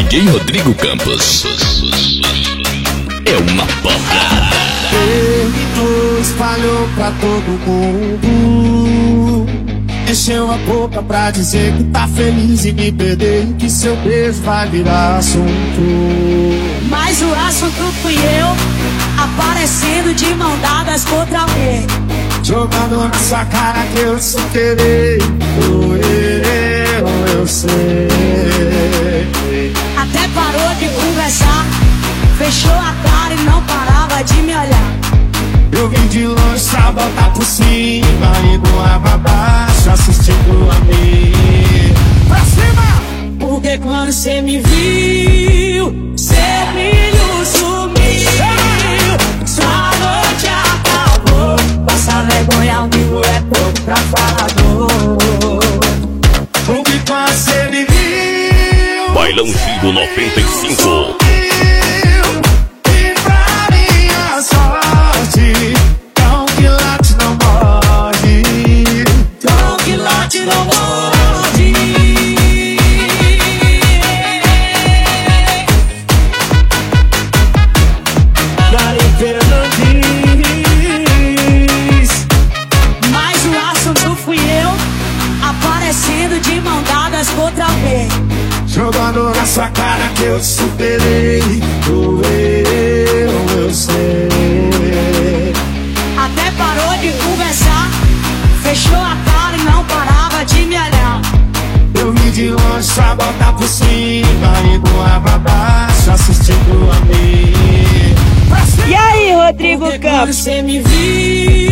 DJ Rodrigo Campos. É uma porrada. Terminou, espalhou pra todo mundo. Encheu a boca pra dizer que tá feliz em me perder e que seu beijo vai virar assunto. Mas o assunto fui eu, aparecendo de mão dadas contra alguém, jogando na sua cara que eu superei. Eu sei. Até parou de conversar, fechou a cara e não parava de me olhar. Eu vim de longe pra botar por cima e voar pra baixo, assistindo a mim. Pra cima! Porque quando cê me viu, cê brilho sumiu. Sua noite acabou, passar vergonha ao vivo é pouco pra falador. Porque quando cê me viu, Bailão Giro 95. Mas o assunto fui eu, aparecendo de mão dadas contra alguém, jogando na sua cara que eu superei. Eu sei. até parou de conversar, fechou a cara e não parava de me olhar. Eu vim de longe pra botar por cima e voar pra baixo, assistindo a mim. E aí, Rodrigo Porque quando Campos? cê me viu,